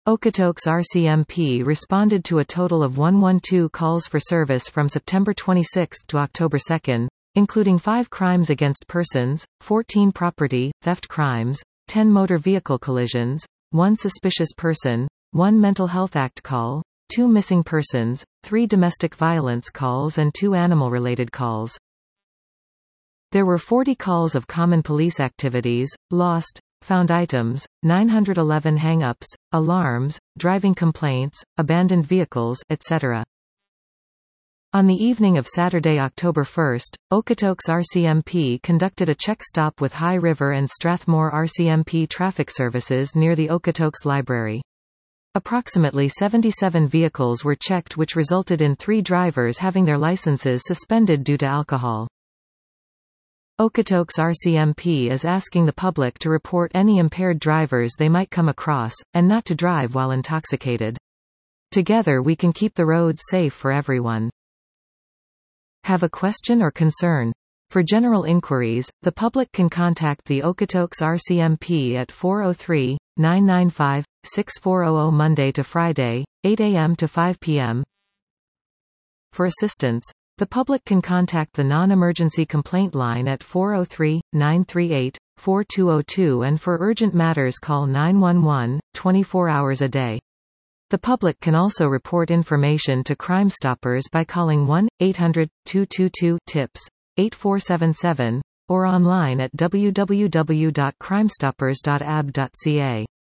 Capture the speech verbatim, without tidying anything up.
Okotoks R C M P responded to a total of one hundred twelve calls for service from September twenty-sixth to October second, including five crimes against persons, fourteen property, theft crimes, ten motor vehicle collisions, one suspicious person, one Mental Health Act call, two missing persons, three domestic violence calls and two animal-related calls. There were forty calls of common police activities, lost, found items, nine hundred eleven hang-ups, alarms, driving complaints, abandoned vehicles, et cetera. On the evening of Saturday, October first, Okotoks R C M P conducted a check stop with High River and Strathmore R C M P traffic services near the Okotoks Library. Approximately seventy-seven vehicles were checked, which resulted in three drivers having their licenses suspended due to alcohol. Okotoks R C M P is asking the public to report any impaired drivers they might come across, and not to drive while intoxicated. Together we can keep the roads safe for everyone. Have a question or concern? For general inquiries, the public can contact the Okotoks R C M P at four oh three, nine nine five, six four zero zero Monday to Friday, eight a m to five p m For assistance, the public can contact the non-emergency complaint line at four oh three, nine three eight, four two zero two, and for urgent matters call nine one one, twenty-four hours a day. The public can also report information to Crime Stoppers by calling one eight hundred, two two two, TIPS, eight four seven seven, or online at w w w dot crime stoppers dot a b dot c a.